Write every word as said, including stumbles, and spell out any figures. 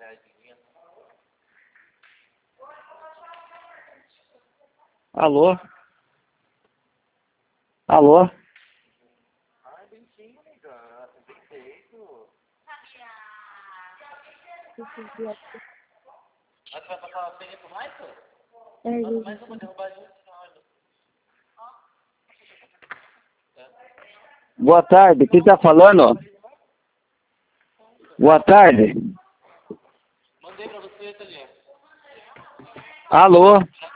Alô? Alô? Ai, bonitinho, amiga. Bem feito. Mas tu vai passar uma senha pro Michael? É, Nossa, mais uma derrubar junto, olha. Boa tarde, quem tá falando? Boa tarde. Mandei pra você, Thalia. Alô?